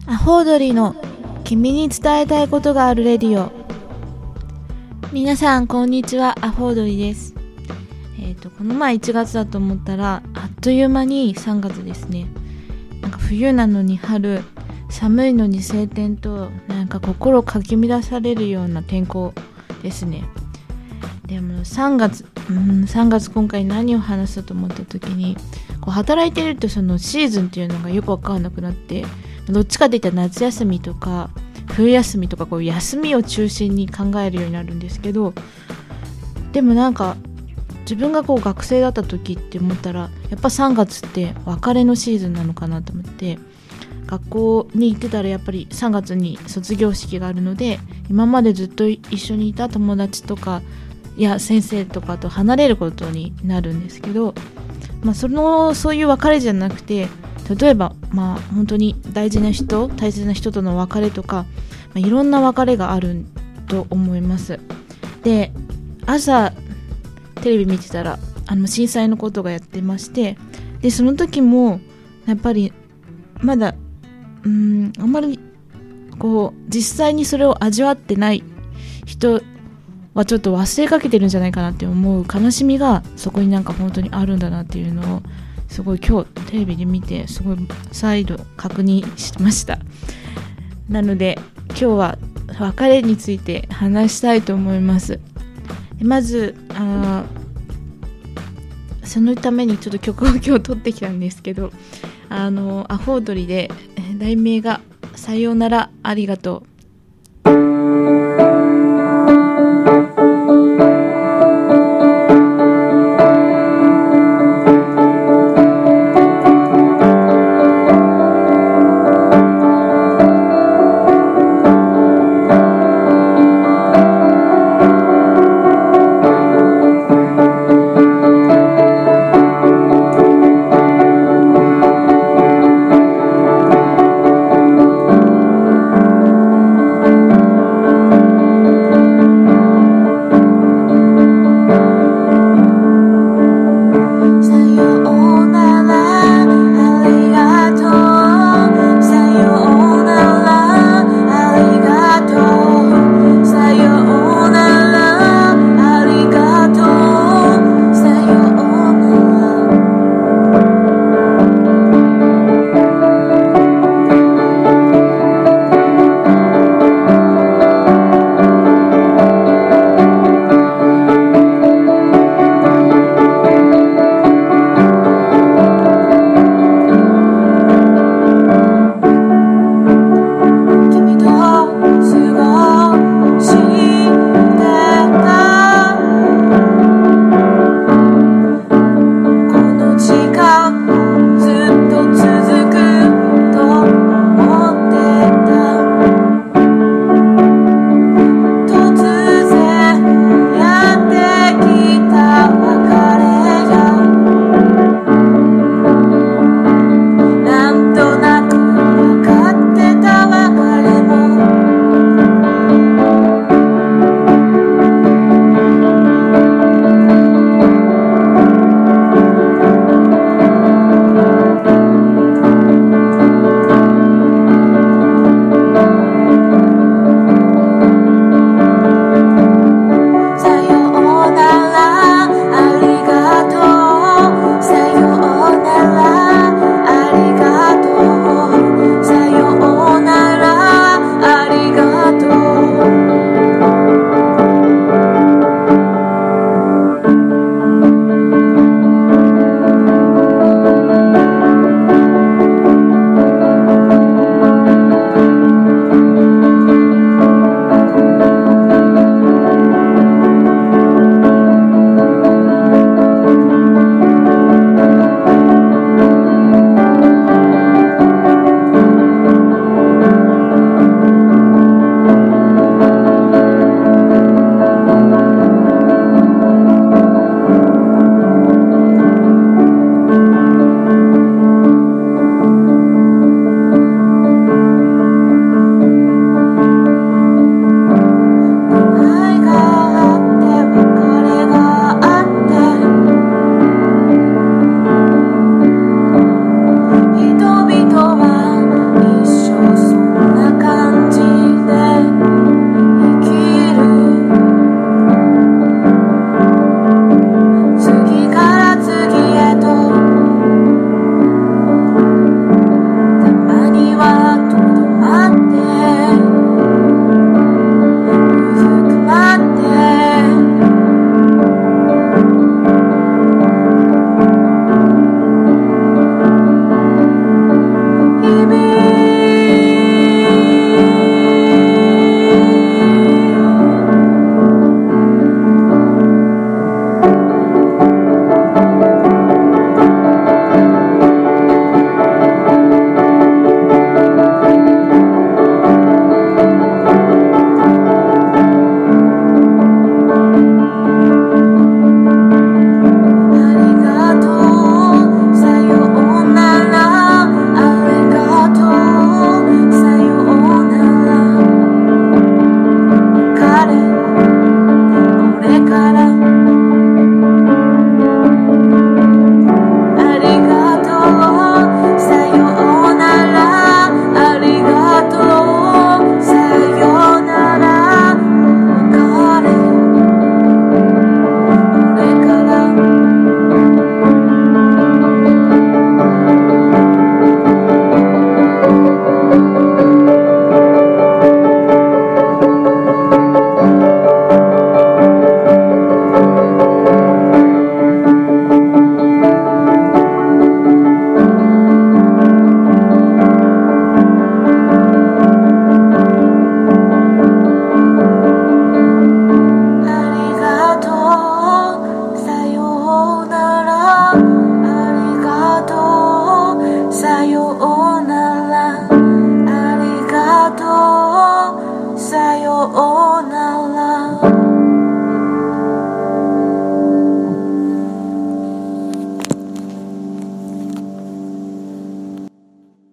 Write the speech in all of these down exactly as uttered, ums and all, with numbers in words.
アホウドリの君に伝えたいことがあるレディオ。皆さんこんにちは、アホウドリです。えっとこの前いちがつだと思ったらあっという間にさんがつですね。なんか冬なのに春、寒いのに晴天と、なんか心かき乱されるような天候ですね。でもさんがつ、うん、さんがつ今回何を話そうと思った時に、こう働いてるとそのシーズンっていうのがよく分からなくなって、どっちかっていったら夏休みとか冬休みとかこう休みを中心に考えるようになるんですけど、でもなんか自分がこう学生だった時って思ったら、やっぱさんがつって別れのシーズンなのかなと思って、学校に行ってたらやっぱりさんがつに卒業式があるので、今までずっと一緒にいた友達とかいや先生とかと離れることになるんですけど、まあ、そのそういう別れじゃなくて、例えばまあ本当に大事な人大切な人との別れとか、まあ、いろんな別れがあると思います。で、朝テレビ見てたらあの震災のことがやってまして、でその時もやっぱりまだうーんあんまりこう実際にそれを味わってない人はちょっと忘れかけてるんじゃないかなって思う悲しみがそこになんか本当にあるんだなっていうのをすごい今日テレビで見てすごい再度確認しました。なので今日は別れについて話したいと思います。まずあそのためにちょっと曲を今日撮ってきたんですけど、あのアホウドリで題名がさようならありがとう。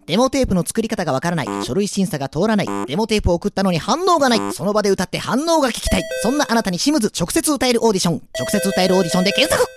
デモテープの作り方がわからない。書類審査が通らない。デモテープを送ったのに反応がない。その場で歌って反応が聞きたい。そんなあなたにシムズ直接歌えるオーディション。直接歌えるオーディションで検索。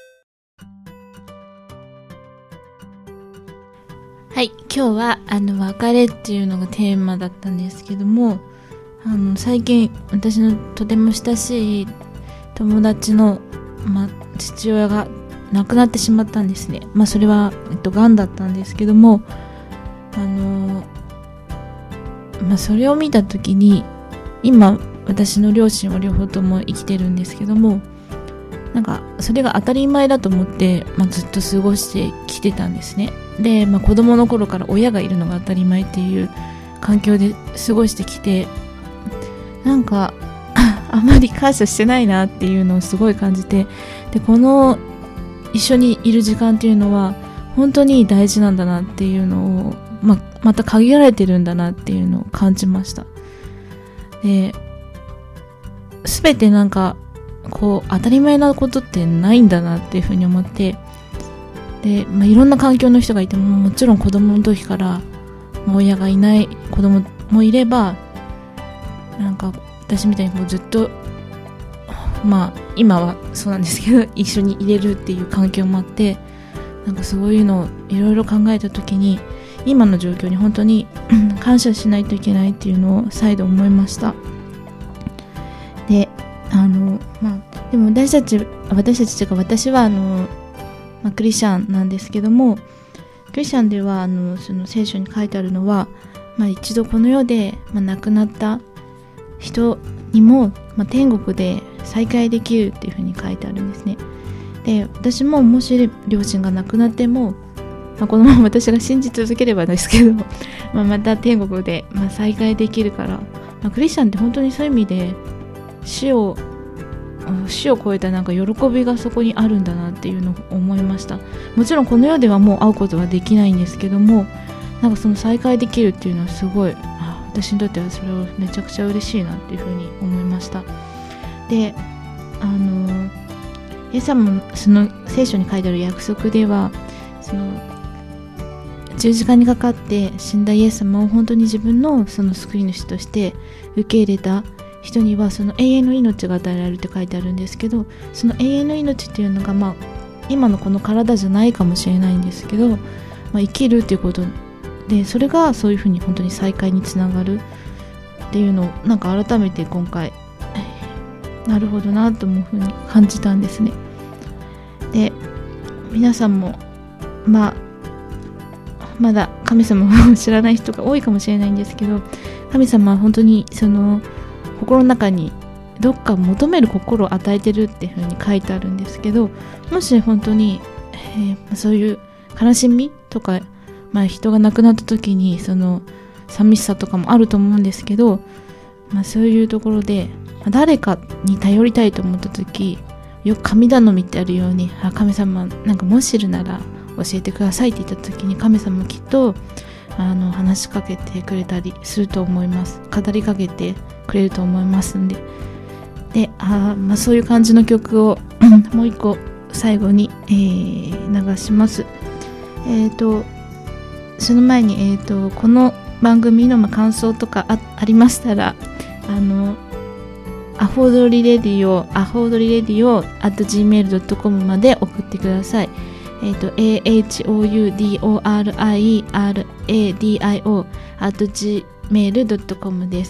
はい、今日はあの別れっていうのがテーマだったんですけども、あの最近私のとても親しい友達の、ま、父親が亡くなってしまったんですね。まあそれは、えっと、癌だったんですけども、あのまあそれを見たときに、今私の両親は両方とも生きてるんですけども、なんかそれが当たり前だと思って、まあ、ずっと過ごしてきてたんですね。で、まあ、子供の頃から親がいるのが当たり前っていう環境で過ごしてきて、なんかあまり感謝してないなっていうのをすごい感じて、でこの一緒にいる時間っていうのは本当に大事なんだなっていうのを、まあ、また限られてるんだなっていうのを感じました。で、全てなんかこう当たり前なことってないんだなっていうふうに思って、で、まあ、いろんな環境の人がいても、もちろん子供の時から、まあ、親がいない子供もいれば、なんか私みたいにこうずっと、まあ今はそうなんですけど一緒に入れるっていう環境もあって、なんかそういうのをいろいろ考えた時に、今の状況に本当に感謝しないといけないっていうのを再度思いました。で、あのまあでも私たち私たちというか私はあの、まあ、クリスチャンなんですけども、クリスチャンではあのその聖書に書いてあるのは、まあ、一度この世で、まあ、亡くなった人にも、まあ、天国で再会できるっていうふうに書いてあるんですね。で、私ももし両親が亡くなっても、まあ、このまま私が信じ続ければですけど、まあ、また天国で、まあ、再会できるから、まあ、クリスチャンって本当にそういう意味で死を死を超えたなんか喜びがそこにあるんだなっていうのを思いました。もちろんこの世ではもう会うことはできないんですけども、なんかその再会できるっていうのはすごい、あ、私にとってはそれはめちゃくちゃ嬉しいなっていうふうに思いました。で、あのイエス様もその聖書に書いてある約束では、その十字架にかかって死んだイエス様を本当に自分のその救い主として受け入れた人にはその永遠の命が与えられるって書いてあるんですけど、その永遠の命っていうのが、まあ今のこの体じゃないかもしれないんですけど、まあ、生きるっていうことで、それがそういうふうに本当に再会につながるっていうのをなんか改めて今回なるほどなと思うふうに感じたんですね。で、皆さんもまあまだ神様を知らない人が多いかもしれないんですけど、神様は本当にその心の中にどっか求める心を与えてるっていう風に書いてあるんですけど、もし本当に、えー、そういう悲しみとか、まあ、人が亡くなった時にその寂しさとかもあると思うんですけど、まあ、そういうところで、まあ、誰かに頼りたいと思った時、よく神頼みってあるように、あ、神様なんかもしいるなら教えてくださいって言った時に、神様きっとあの話しかけてくれたりすると思います。語りかけてくれると思いますんで、で、あ、まあ、そういう感じの曲をもう一個最後に、えー、流します。えーとその前に、えーとこの番組の感想とか あ, ありましたら、あのアフォードリレディオアフォードリレディオ アットジーメールドットコム まで送ってください。えっ、ー、と エーエイチオーユーディーオーアールアイアールエーディーアイオー アットジーメールドットコム です。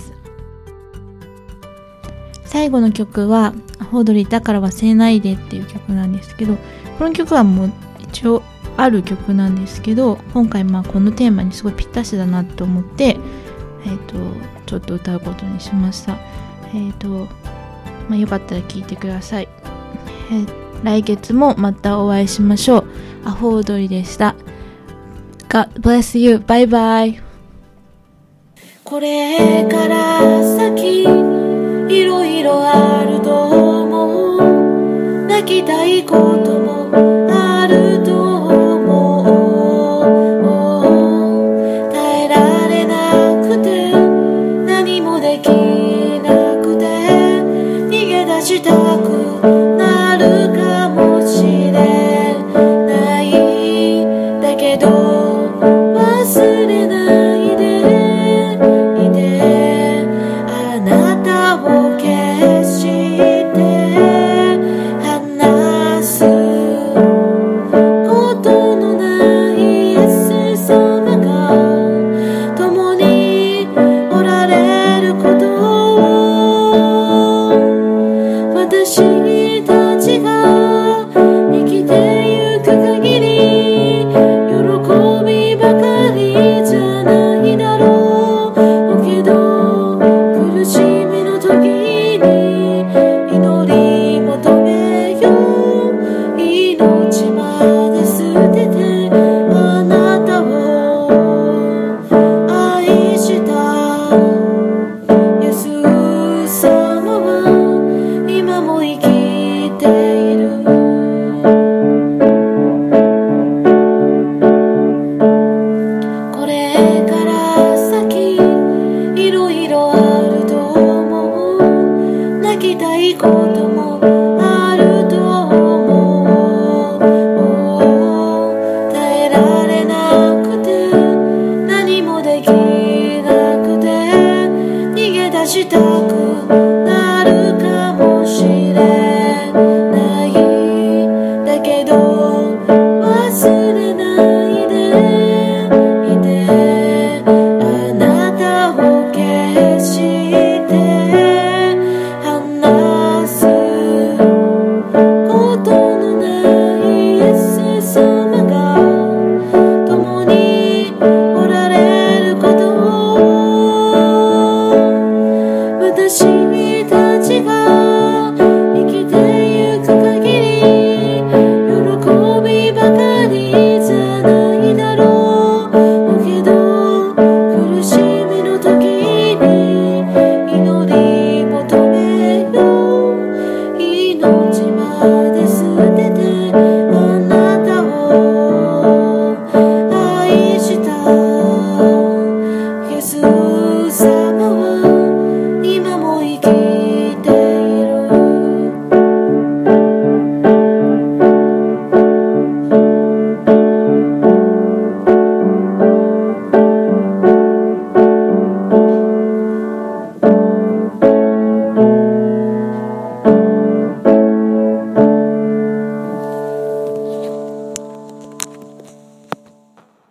最後の曲はアフォードリーだから忘れないでっていう曲なんですけど、この曲はもう一応ある曲なんですけど、今回まあこのテーマにすごいぴったしだなと思って、えー、とちょっと歌うことにしました。えーとまあ、よかったら聴いてください。えー、来月もまたお会いしましょう。アホ踊りでした。God bless you. バイバイ。 これから先いろいろあると思う。泣きたいこともあると思う。耐えられなくて何もできなくて逃げ出したくなるかもしれない。だけど